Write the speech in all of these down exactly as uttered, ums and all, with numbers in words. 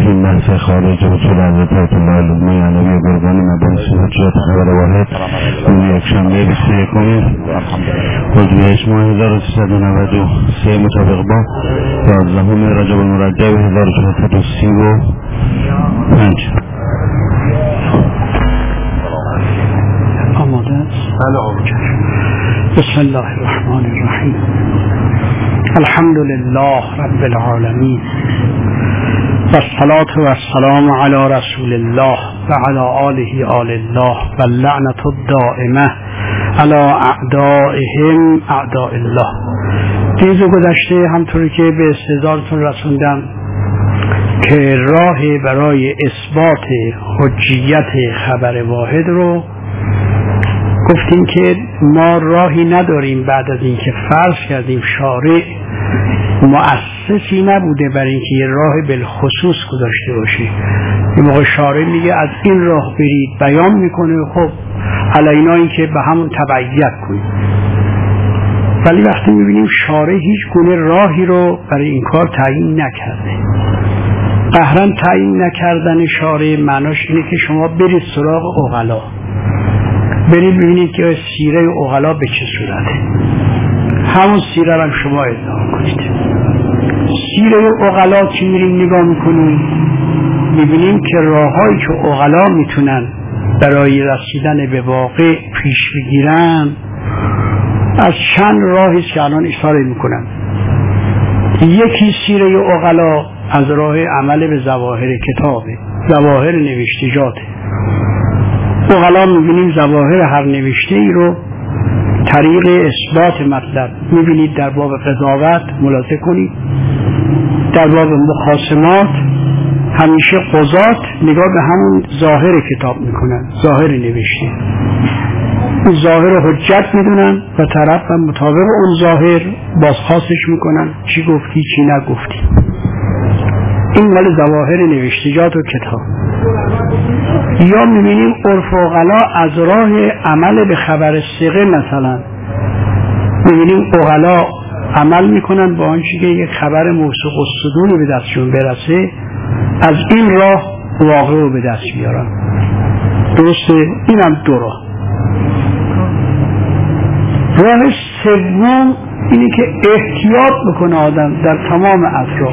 این بحث خارج اصول حضرت آیت الله علومی علوی گرگان مباحث حجت خبر واحد اون یک شنبه بیست و یکم حجبهش ماه هزار و سیصد و نود و سه مطابق با یازدهم رجب المرجب هزار و چهارصد و سی و پنج. آماده است؟ بسم الله الرحمن الرحیم. الحمد لله رب العالمین و الصلاة و السلام علی رسول الله و علی آله آل الله و اللعنة الدائمه علی اعدائهم اعداء الله. دیز گذشته همطوری که به استحضارتون رسوندم که راه برای اثبات حجیت خبر واحد رو گفتیم که ما راهی نداریم بعد از اینکه فرض کردیم شارع مؤسسی نبوده برای اینکه یه راه بالخصوص گذاشته باشه. یه موقع شارع میگه از این راه برید، بیان میکنه، خب علینا این که به همون تبعیت کنید. ولی وقتی میبینیم شارع هیچ گونه راهی رو برای این کار تعیین نکرده. قهرن تعیین نکردن شارع معناش اینه که شما برید سراغ عقلا، برید ببینید که سیره عقلا به چه صورته، همون سیره رو هم شما ادعا کنید. سیره عقلا که میریم نگاه میکنیم میبینیم که راههایی که عقلا میتونن برای رسیدن به واقع پیش بگیرن از چند راهی که الان اشاره میکنم. یکی سیره عقلا از راه عمل به ظواهر کتابه، ظواهر نوشتجاته. عقلا میبینیم ظواهر هر نوشته ای رو طریق اثبات مطلب میبینید. در باب قضاوت ملاحظه کنید، در باب مخاصمات همیشه قضات نگاه به همون ظاهر کتاب میکنن، ظاهر نوشته، اون ظاهر حجت میدونن و طرف هم مطابق اون ظاهر بازخواستش میکنن چی گفتی چی نگفتی. این مال ظواهر نوشتجات و کتاب. یا میبینیم عرف عقلا از راه عمل به خبر ثقه، مثلا میبینیم عقلا عمل میکنن با آنچه که یک خبر موثوق الصدور به دستشون برسه از این راه واقع رو به دست بیارن. درسته؟ این هم دو راه. راه سوم اینه که احتیاط بکنه آدم در تمام اطراف.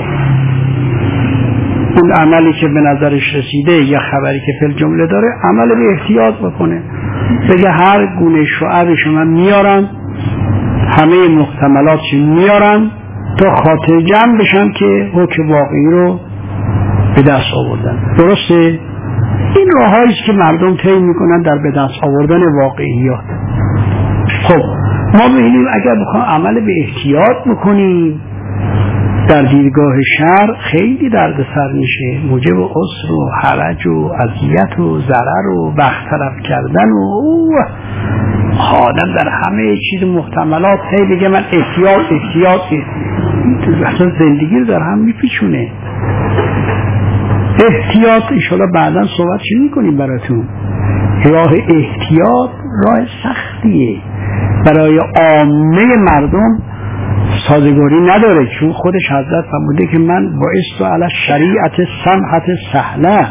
اون عملی که به نظرش رسیده یا خبری که فی جمله داره عمل به احتیاط بکنه، بگه هر گونه شعبش من میارم، همه محتملاتش میارم تا خاطر جمع بشم که حکم واقعی رو به دست آوردن. درسته؟ این راهایی است که مردم طی میکنن در به دست آوردن واقعیات. خب ما ببینیم اگر بخوام عمل به احتیاط بکنیم در دیدگاه شرع خیلی دردسر میشه، موجب عسر و حرج و اذیت و ضرر و وقت تلف کردن و آدم در همه چیز محتملات هی بگه من احتیاط احتیاط اصلا زندگی رو در هم میپیچونه. احتیاط انشاءالله بعدا صحبت چی میکنیم براتون. راه احتیاط راه سختیه، برای عامه مردم سازگاری نداره، چون خودش حضرت فرموده که من باعث علی شریعت سمحت سهله،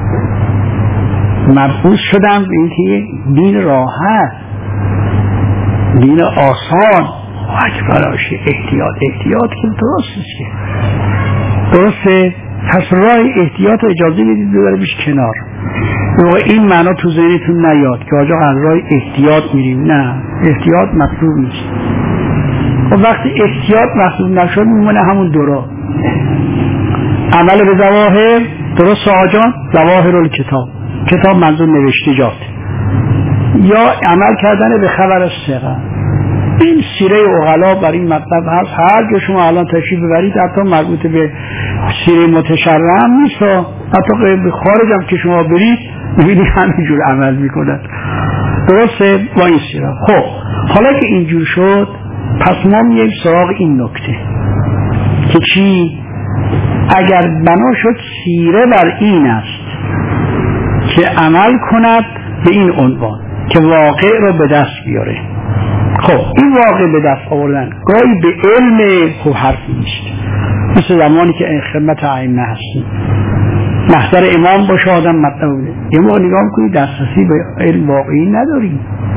مبعوث شدم به اینکه دین راحت، دین آسان اکبراشه. احتیاط احتیاط که درست است که درسته. پس راه احتیاط اجازه میدید ببره بیش کنار. این معنا تو ذهنتون نیاد که آجا از راه احتیاط میریم، نه، احتیاط مطلوب نیست. و وقتی احتیاط مطلوب نشد میمونه همون دو راه. عمل به ظواهر، درست آجان، ظواهر الکتاب، کتاب منظور نوشتجات، یا عمل کردن به خبر ثقه. این سیره عقلا برای این مطلب هست. هر جا شما الان تشریف ببرید، حتی مربوط به سیره متشرع هم نیست، حتی به خارج هم که شما برید میبینید همینجور عمل میکنن. درسته؟ با این سیره. خب حالا که اینجور شد پس ما میاییم سراغ این نکته که چی؟ اگر بنا شد سیره بر این است که عمل کند به این عنوان که واقع رو به دست بیاره. خب این واقع به دست آوردن گاهی به علم خوب حرفی نیست، مثل زمانی که خدمت ائمه هستیم محضر امام باشه آدم مطلب بده. یه موقع نگاه میکنی دسترسی به علم واقعی نداریم،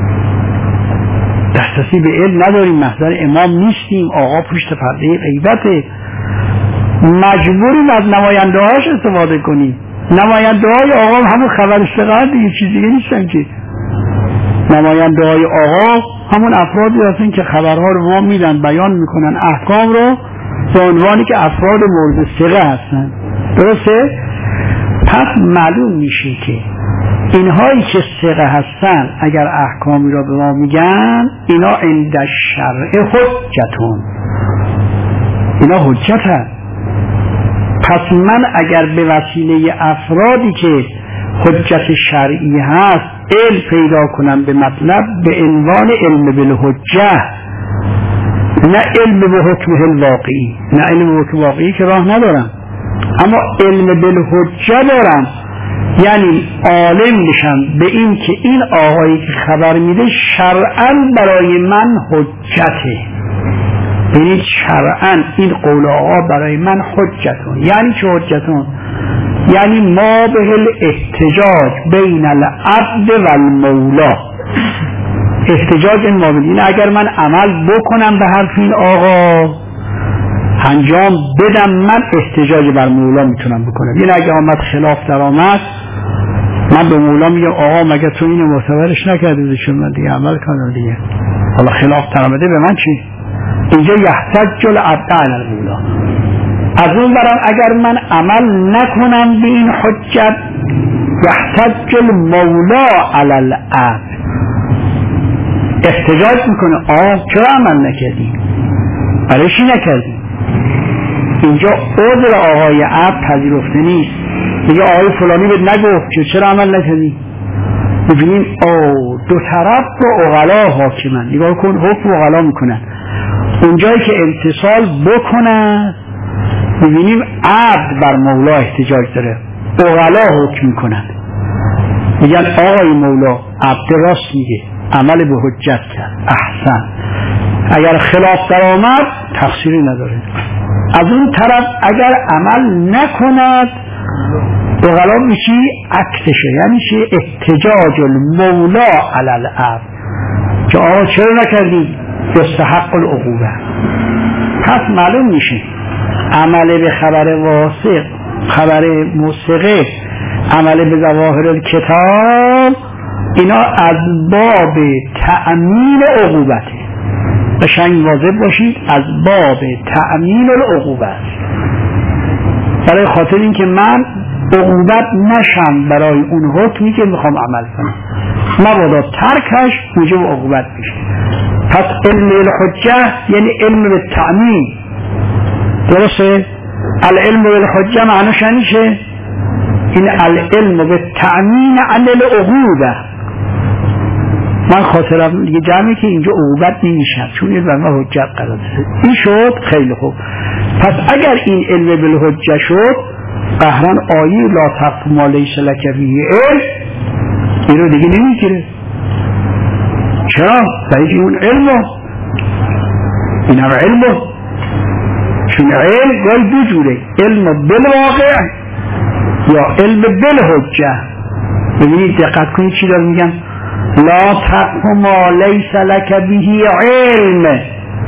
دسترسی به علم نداریم، محضر امام نیستیم، آقا پشت پرده غیبته، مجبوریم از نماینده هاش استفاده کنیم. نماینده های آقا همون خبر ثقه دیگه، چیز دیگه نیستن که. نماینده های آقا همون افرادی هستن که خبرها رو ما میدن، بیان میکنن احکام رو به عنوانی که افراد مورد ثقه هستن. درسته؟ پس معلوم میشه که اینهایی که ثقه هستن اگر احکامی را به ما میگن اینا عند الشرع حجتون، اینا حجت هست. پس من اگر به وسیله افرادی که حجت شرعی هست علم پیدا کنم به مطلب به عنوان علم بالحجه، نه علم به حکم الواقعی، نه علم به حکم واقعی که راه ندارم، اما علم بالحجه دارم، یعنی عالم میشم به این که این آقایی که خبر میده شرعاً برای من حجته. ببینید شرعاً این قول آقا برای من حجتون. یعنی چه حجتون؟ یعنی ما به الاحتجاج بین العبد و المولا، احتجاج این ما بین اگر من عمل بکنم به حرف این آقا انجام بدم، من احتجاج بر مولا میتونم بکنم. یعنی اگه آمد خلاف در آمد من به مولا میگم آقا مگه تو اینو معتبرش نکردی چون من دیگه عمل کنم دیگه، حالا خلاف در آمده به من چی؟ اینجا یحتج العبد علی المولا. از اون برم اگر من عمل نکنم به این حجت یحتج المولا علی العبد، احتجاج میکنه آه چرا عمل نکردی؟ برای چی نکردی؟ اینجا عذر آقای عبد پذیرفته نیست. میگه آقای فلانی بهت نگفت که چرا عمل نکردی؟ ببینیم او دو طرف رو عقلا حاکمن، نگاه کن حکم عقلا میکنن. اونجایی که امتصال بکنن ببینیم عبد بر مولا احتجاج داره، عقلا حکم میکنن، میگن آقای مولا عبد راست میگه، عمل به حجت کرد، احسن. اگر خلاف در آمد تقصیری نداره. از اون طرف اگر عمل نکند عقلا میشی عکسشه، یعنی چه؟ احتجاج المولا علی العبد که آقا چرا نکردی؟ یستحق العقوبه. پس معلوم میشه عمل به خبر واثق، خبر موثقه، عمل به ظواهر الکتاب، اینا از باب تأمین عقوبته. قشنگ واضح باشید، از باب تأمین العقوبه است، برای خاطر این که من عقوبت نشم برای اون حکمی که میخوام عمل کنم، مبادا ترکش موجب عقوبت میشه. پس علم الحجه یعنی علم به تأمین. درسته؟ العلم بالحجه معنیش نیشه این العلم به تأمین علی العقوبه. من خاطرم دیگه جمعی که اینجا عقوبت نمیشم چون این برمه حجت قرار داره. این شد خیلی خوب. پس اگر این علم بالحجه شد قهران آیه لا تقف ما لیس لک به علم این رو دیگه نمیگیره. چرا؟ برای اون علم این هم علم چون علم گاهی دو جوره، علم بالواقع یا علم بالحجه. ببینید دقت کنید چی دارم میگم، لا تقف ما لیس لک به علم.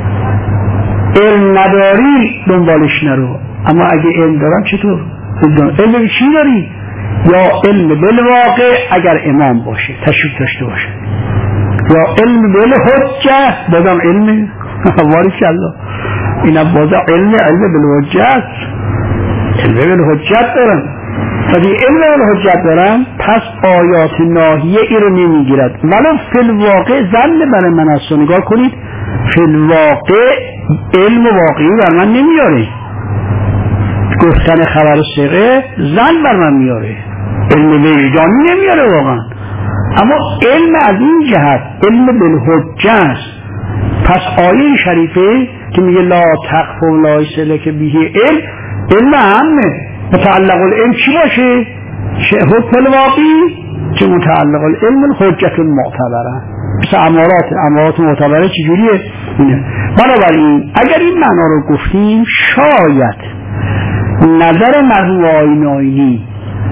علم نداری دنبالش نرو، اما اگه علم دارم چطور؟ علم چی داری؟ یا علم بالواقع اگر امام باشه تشریف داشته باشه، یا علم بالحجه بازم علم بارک الله اینا بازم علم علم بالحجه است، علم بالحجت دارن. ولی علم بالحجت دارن پس آیات ناهیه ای رو نمیگیرد. ولی فی الواقع ظن برای من است. نگاه کنید فی الواقع علم واقعی بر من نمیاره، گفتن خبر ثقه ظن بر من میاره، علم وجدانی نمیاره واقعا. اما علم از این جهت علم بالحجه است. پس آیه شریفه که میگه لا تقف لا یسلک به علم، علم عامه. متعلق العلم چی باشه؟ حکم الواقعی که متعلق العلم الحجت المعتبره. مثل امارات امارات معتبره چجوریه؟ بنابراین اگر این معنا رو گفتیم شاید نظر مرحوم آیین آیینی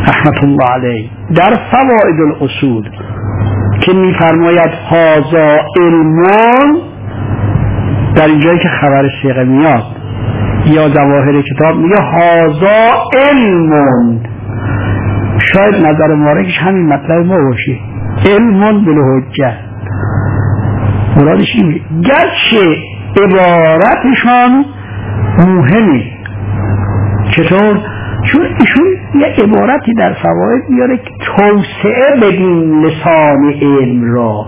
رحمت الله علیه در فوائد الاصول که میفرماید هذا علم، در اینجایی که خبر صیغه میاد یا ظواهر کتاب میگه هذا علم، شاید نظر مبارکش همین مطلب ما باشه، علم بالحجه، مرادش اینه. گرچه عبارتشان مهمه. چطور؟ چون ایشون یه عبارتی در فواید میاره که توسعه بدین لسان علم را.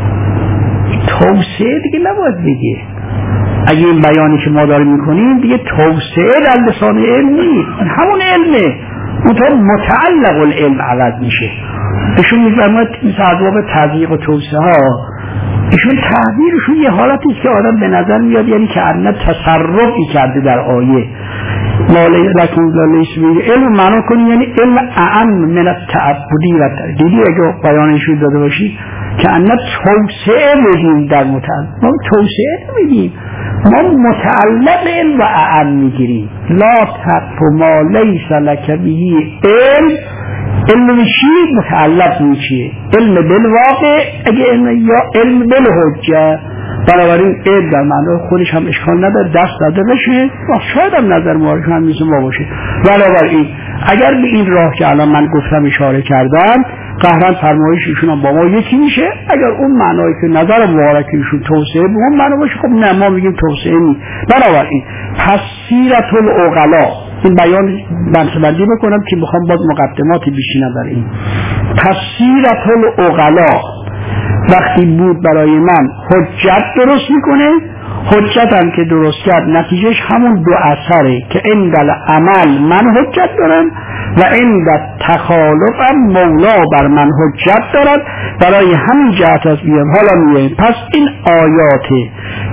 توسعه دیگه نباید بگه، اگه این بیانی که ما داریم میکنیم دیگه توسعه در لسان علم نیست، همون علمه، اونطور متعلق العلم عوض میشه. ایشون میفرماید مثل ابواب تضییق و توسعه ها، ایشون تعبیرشون یه حالتی است که آدم به نظر میاد یعنی که انه تصرفی کرده در آیه لاله لکن لاله اسمی علم معنا کنی، یعنی علم اعم من التعبدی و دیدی اگه بیانشون داده باشی که انه توسعه میدیم در متعلق، ما توسعه نمیدیم، ما متعلق علم و اعم میگیریم. لا تقف ما لیس لک به علم، علم چی؟ متعلق میشه علم بالواقع، اگه علم یا علم بالحجه. بنابراین علم در معنی خودش هم اشکال نداره دست داده بشه و شاید هم نظر مبارک هم میشه ما باشه. بنابراین اگر به این راه که الان من گفتم اشاره کردم قهرن فرمایش ایشون هم با ما یکی میشه، اگر اون معنایی که نظر مبارک ایشون توسعه به اون معنی باشه خب نه ما میگیم توسعه نیست. بنابراین پس سیرت العقلا، این بیان بنسبندی بکنم که میخوام باز مقدماتی بیشینم در این. پس سیرت العقلا وقتی بود برای من حجت درست میکنه، حجت هم که درست کرد نتیجهش همون دو اثره که عند عمل من حجت دارم و عند تخالف هم مولا بر من حجت دارد. برای همین جهت از بیام حالا میگیم پس این آیات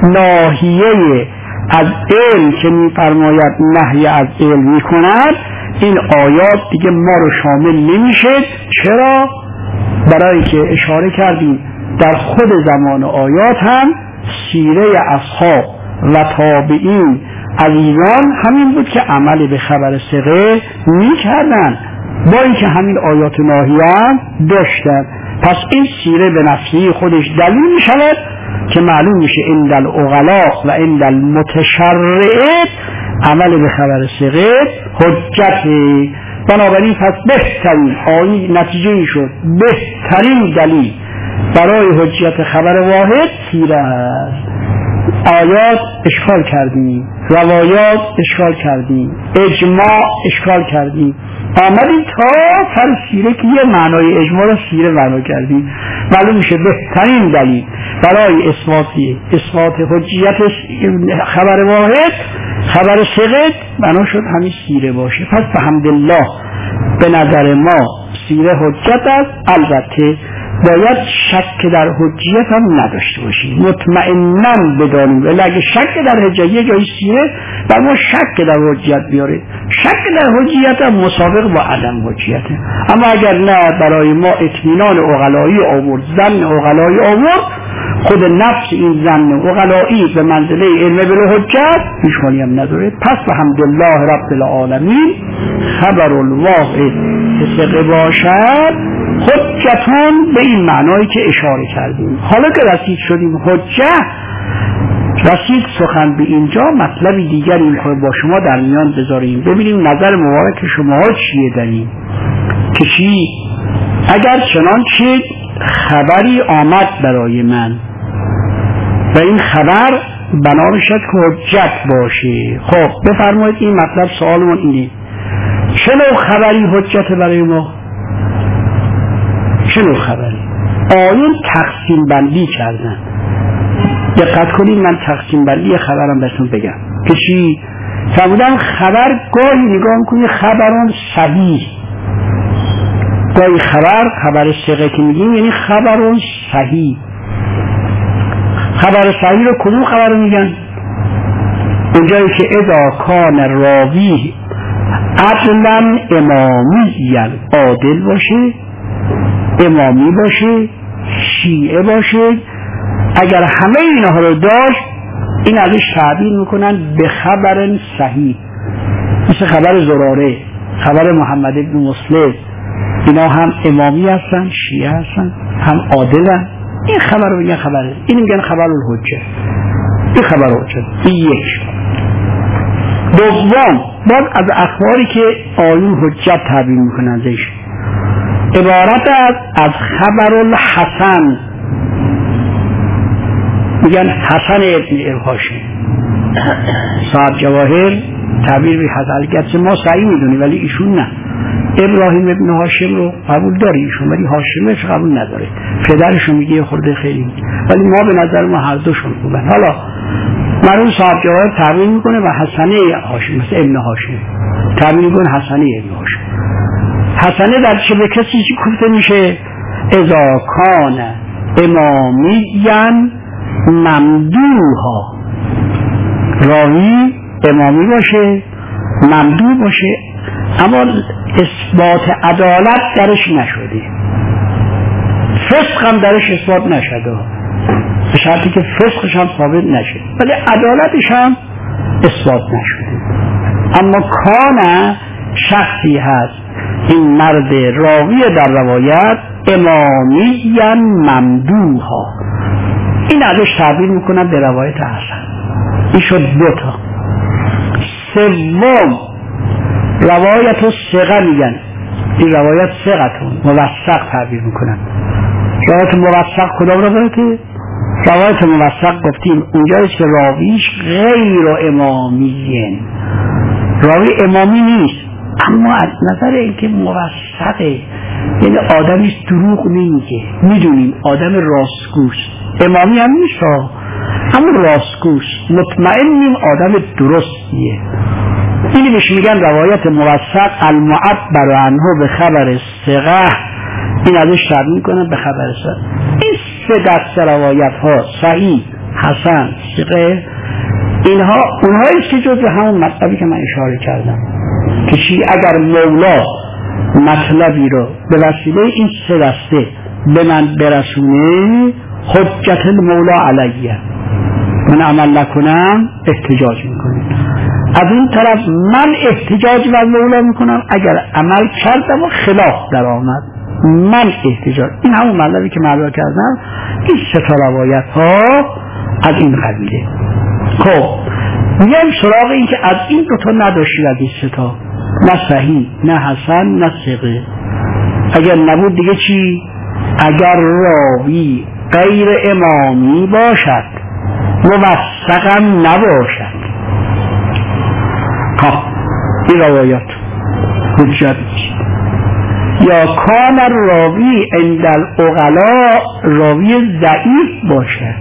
ناهیه از علم که میفرماید نهی از علم میکند، این آیات دیگه ما رو شامل نمیشه. چرا؟ برای که اشاره کردیم در خود زمان آیات هم سیره اصحاب و تابعین عزیزان همین بود که عمل به خبر ثقه میکردن، با اینکه همین آیات ناهیه هم داشتن. پس این سیره به نفسی خودش دلیل میشود که معلوم میشه عند العقلا و عند المتشرع عمل به خبر ثقه حجته. بنابراین پس بهترین آیه نتیجه این شد بهترین دلیل برای حجیت خبر واحد سیره است. آیات اشکال کردیم، روایات اشکال کردیم، اجماع اشکال کردیم، آمدیم تا سر سیره که یه معنای اجماع را سیره معنا کردیم. معلوم میشه بهترین دلیل برای اثباتی اثبات حجیت خبر واحد خبر ثقه معنا شد همین سیره باشه. پس بحمدالله به نظر ما سیره حجت است. البته باید شک در حجیت هم نداشته باشیم، مطمئناً بدانیم، ولی اگه شک در حجیت جای سیره بر ما شک در حجیت بیاره، شک در حجیت هم مسابق با عدم حجیت. اما اگر نه برای ما اطمینان عقلایی آورد، زن عقلایی آورد، خود نفس این زن عقلایی به منزله علم بالحجت پیشمانی هم نداره. پس بحمدالله رب العالمین خبر الواقع که ثقه باشد حجتون به این معنایی که اشاره کردیم. حالا که رسید شدیم حجت، رسید سخن به اینجا، مطلبی دیگری میخوایم با شما در میان بذاریم، ببینیم نظر مبارک شما چیه در این که چی اگر چنانچه خبری آمد برای من و این خبر بنا بشد که حجت باشه. خب بفرمایید این مطلب سوالمون اینه چه نوع خبری حجت برای ما؟ چه نوع خبری؟ آیون تقسیم بندی کردن. دقت کنید من تقسیم بندی خبرم بهتون بگم که چی؟ فرمودن خبر گاهی نگاه میکنی خبرون صحیح، گاهی خبر خبر ثقه که میگیم یعنی خبرون صحیح. خبر صحیح رو کدوم خبر رو میگن؟ اونجایی که اذا کان راوی عدلا امامیًا عادل باشه، امامی باشه، شیعه باشه، اگر همه اینها رو داشت این ازش تعبیر میکنن به خبر صحیح، مثل خبر زراره، خبر محمد ابن مسلم، اینا هم امامی هستن، شیعه هستن، هم عادلن. این خبر رو میگن خبره، این میگن خبر الحجه. این خبر الحجه. این یک. دوم، بعد از اخباری که آیون حجت تعبیر میکنن ازش عبارت از از خبر الحسن، میگن حسن ابن الهاشم. صاحب جواهر تعبیر به حسن، گرچه ما صحیح میدونیم ولی ایشون نه. ابراهیم ابن هاشم رو قبول داره ایشون، ولی هاشمش قبول نداره. پدرشون میگه خورده خیلی، ولی ما به نظر ما هر دوشون خوبن. حالا مرحوم صاحب جواهر تعبیر میکنه و حسنه هاشم، مثل ابن هاشم تعبیر میکنه حسنه ابن هاشم. حسنه در چه به کسی چی گفته میشه؟ اذا کان امامیاً ممدوحا، راوی امامی باشه، ممدوح باشه، اما اثبات عدالت درش نشده، فسق هم درش اثبات نشده، به شرطی که فسقش هم ثابت نشه ولی عدالتش هم اثبات نشده. اما کان شخصی هست این مرد راوی در روایت امامیاً ممدوحا، این ازش تعبیر میکنن به روایت حسن. این شد دوتا. سوم، روایت و ثقه میگن، این روایت ثقتون موثق تعبیر میکنن. روایت موثق کدام روایته؟ روایت موثق گفتیم اونجاییست که راویش غیر امامیه، راوی امامی نیست اما از نظر اینکه موثقه، یعنی آدمیست دروغ نمیگه، میدونیم آدم راستگوست، امامی هم نیست اما راستگوست، مطمئنیم آدم درستیه. اینی بهش میگن روایت موثق. المعبر عنه به خبر ثقه، این ازش تعبیر میکنن به خبر ثقه. این سه دسته روایت ها صحیح، حسن، ثقه، اینها اونهاییست که جز همون مطلبی که من اشاره کردم که چی؟ اگر مولا مطلبی رو به وسیله این سه دسته به من برسونه، حجت المولا علیه، من عمل نکنم احتجاج میکنم. از این طرف من احتجاج بر مولا میکنم اگر عمل کردم و خلاف در آمد، من احتجاج. این همون مطلبی که من کردم. این سه تا روایت ها از این قبیله. خب میگم سراغ این که از این دو تا نداشتیم، از این سه تا، نه صحیح نه حسن نه ثقه. اگر نبود دیگه چی؟ اگر راوی غیر امامی باشد، موثقم نباشد، ها این روایت حجت نیست. یا کان راوی عند العقلاء، راوی ضعیف باشد،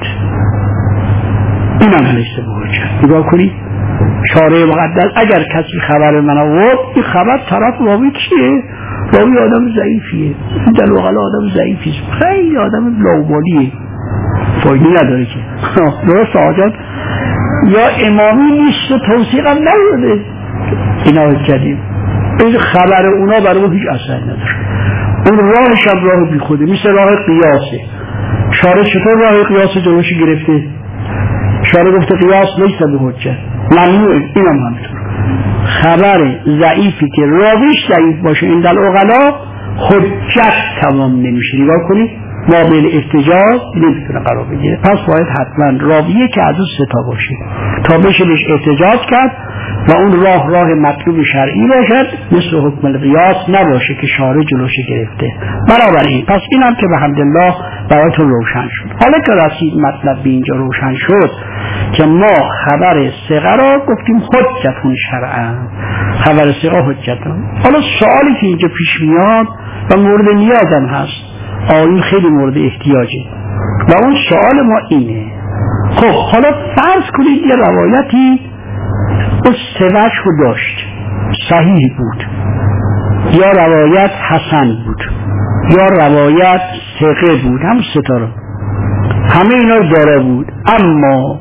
این هم لیست به حجت. نگاه کنید شارع مقدس اگر کسی خبر من آورد، این خبر طرف راوی کیه؟ راوی آدم ضعیفیه، در العقلاء آدم ضعیفیه، خیلی آدم لاوبالیه، فایده نداره که درست آجاد یا امامی نیست و توثیق هم نشده، اینا حجتیم. این خبر اونا برای ما هیچ اثر نداره. اون راهش هم راه بی خوده، مثل راه قیاسه. شارع چطور راه قیاس جلوش گرفته؟ شارع گفته قیاس نیست به حجت، ممنوعه. این هم همینطور خبر ضعیفی که راویش ضعیف باشه این در العقلاء حجت تمام نمیشه. نگاه کنید ما بین احتجاج نمیتونه قرار بگیره، پس باید حتما راویه که از اون ستا باشه تا بشه بهش احتجاج کرد و اون راه راه مطلوب شرعی باشد، مثل حکم القیاس نباشه که شارع جلوش گرفته. بنابراین پس اینم که بحمدالله برایتون روشن شد. حالا که رسید مطلب به اینجا روشن شد که ما خبر ثقه را گفتیم حجتون شرعا، خبر ثقه حجتون. حالا سوالی که اینجا پیش میاد و مورد نیازم هست، آیین خیلی مورد احتیاجه و اون سوال ما اینه، خب حالا فرض کنید یه روایتی اون سه وجه رو داشت، صحیح بود یا روایت حسن بود یا روایت ثقه بود، هم ستاره همه اینا داره بود، اما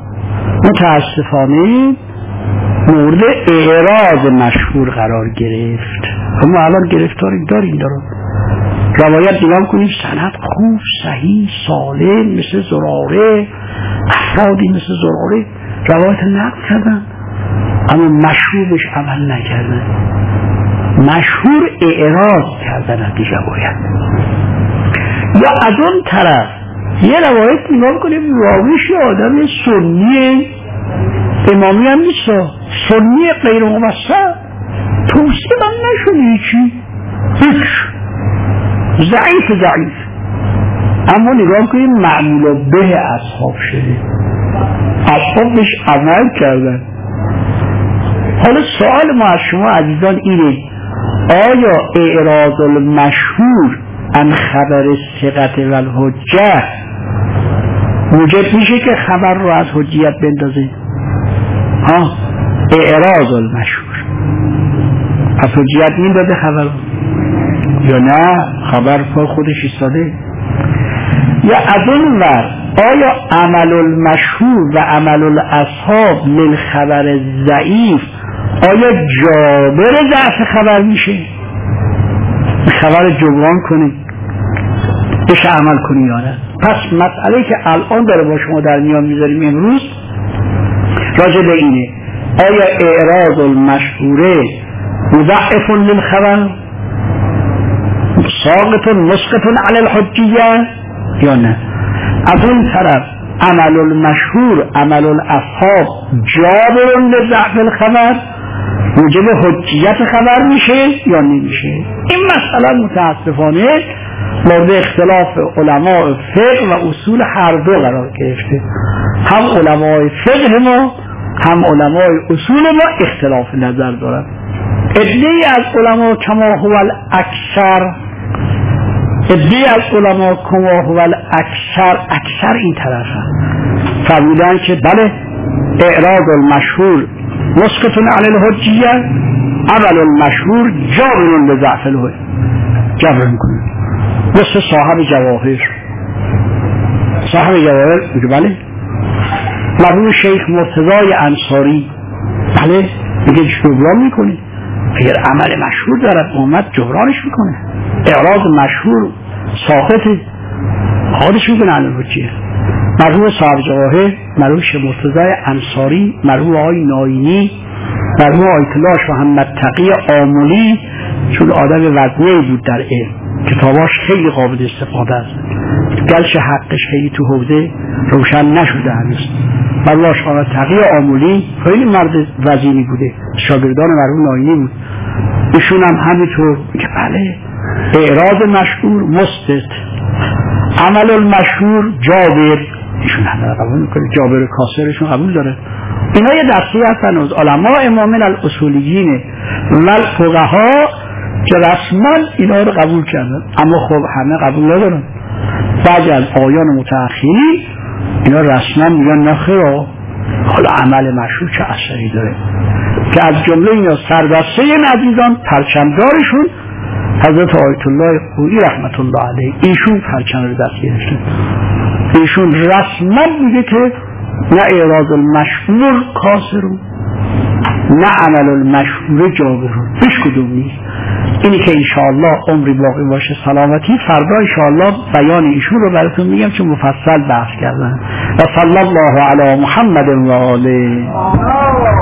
متاسفانه مورد اعراض مشهور قرار گرفت. اما الان گرفتاری داریم دارم روایت نگاه کنیم سند خوب صحیح سالم مثل زراره، افرادی مثل زراره روایت نقل کردن اما مشهورش عمل نکردن. مشهور اعراض کردن از دیگه باید. یا از اون طرف یه روایت نگاه کنیم راویش یه آدم سنی امامی هم نیست، سنی غیر ممثل، توصیه من نشونه چی هیچ، ضعیف ضعیف، اما نگاه کنیم معمول به اصحاب شده، اصحاب بهش عمل کردن. حالا سوال ما از شما عزیزان اینه، آیا اعراض المشهور عن خبر ثقت و الحجه موجب میشه که خبر رو از حجیت بندازه؟ ها، اعراض المشهور از حجیت میندازه خبر رو یا نه خبر پا خودش ایستاده؟ یا از اون ور آیا عمل المشهور و عمل الاصحاب من خبر ضعیف آیا جابر ضعف خبر میشه؟ خبر جبران کنی بشه عمل کنی یا نه؟ پس مسئله که الان داره با شما در میان میذاریم امروز راجع به اینه، آیا اعراض المشهوره مضاعف للخبر ساقط مسقط علی الحجیه یا نه؟ از اون طرف عمل المشهور عمل الاصحاب جابر لضعف الخبر موجب حجیت خبر میشه یا نمیشه؟ این مسئله متاسفانه مورد اختلاف علماء فقه و اصول هر دو قرار گرفته، هم علماء فقه ما هم علماء اصول ما اختلاف نظر دارن. عده‌ای از علما کما هو الاکثر عده‌ای از علما کما هو الاکثر اکثر این طرف فرمودن که بله اعراض المشهور مسقط علی الحجیه، عمل المشهور جابر لضعف الحجیه، جبر میکنه. مثل صاحب جواهر صاحب جواهر میگه بله مرحوم شیخ مرتضی انصاری بله میگه جبران میکنه، اگر عمل مشهور دارد اومد جبرانش میکنه، اعراض مشهور ساقطه خودش میکنه علی الحجیه. مرحوم صاحب جواهر مرحوم شیخ مرتضی انصاری، مرحوم آقای ناینی، مرحوم آیت الله محمد تقی آملی، چون آدم وزنی بود در علم کتاباش خیلی قابل استفاده است، گرچه حقش خیلی تو حوزه روشن نشده هنوز. مرحوم محمد تقی آملی خیلی مرد وزینی بوده، شاگردان مرحوم ناینی بود، ایشون هم همینطور که بله اعراض مشهور مستت، عمل المشهور جابر، ایشون هم قبول میکنه، جابر کاسرشون قبول داره. اینا یه دستی هستن از علماء امامین الاصولیین و الفقها که رسما اینا رو قبول کردن، اما خب همه قبول ندارن. بعضی از آیان متأخرین اینا رسما میگن نخیر، حالا عمل مشهور چه اثری داره، که از جمله اینا سردسته این عزیزان پرچمدارشون حضرت آیت الله خویی رحمت الله علیه، ایشون پرچم رو دست گرفتن، ایشون رسما میگه که نه اعراض المشهور کاسرون نه عمل المشهور جابرون، هیچ کدوم نیست. اینی که انشاءالله عمری باقی باشه سلامتی، فردا انشاءالله بیان ایشون رو براتون میگم چون مفصل بحث کردن. و صلی الله علی محمد و آله.